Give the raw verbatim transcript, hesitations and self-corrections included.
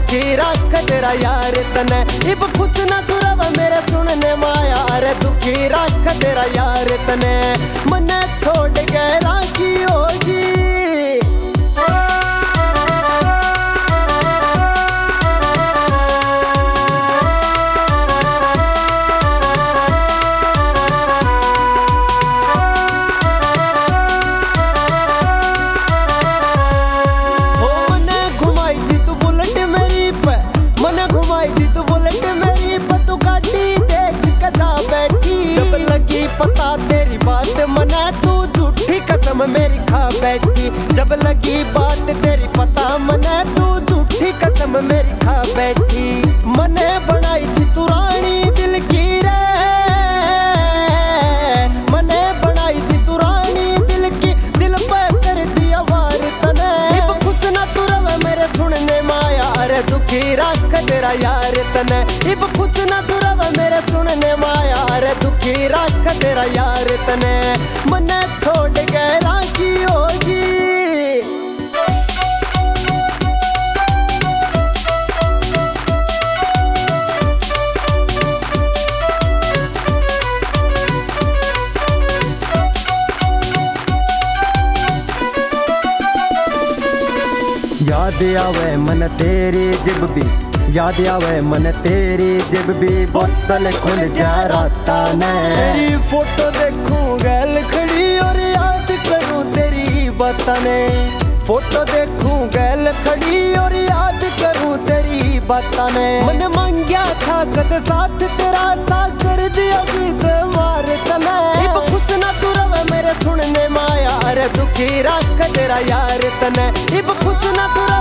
दुखी रख तेरा यार तने। इब खुश ना तू रव मेरे सुनने माया रे दुखी रख तेरा यार तने। मने छोड़ के राखी होगी पता तेरी बात मना तू झूठी कसम मेरी खा बैठी। जब लगी बात तेरी पता मना तू झूठी कसम मेरी खा बैठी। मने बनाई थी तू रानी दिल की रे, मने बनाई थी तू रानी दिल की, दिल पे कर दिया वार तने। इब खुश ना तू रवे मेरे सुनने माया रे दुखी रख तेरा यार तने। इब खुश ना तू रवे मेरे सुनने माया रे दुखी रख तेरा यार तने। मने छोड़ के राखी होगी याद आवे मन तेरी जब भी, याद आवे मन तेरी जब भी बोतल खुल जा राता ने। तेरी फोटो देखूं गैल खड़ी और याद करूं तेरी बातां ने। फोटो देखूं गैल खड़ी और याद करूं तेरी बातां ने। मन मांगया था कद साथ तेरा सा कर दिया बीत मार तने। इब खुश ना तू रवे मेरे सुनने माया रे दुखी रख तेरा यार तने। इब खुश ना तू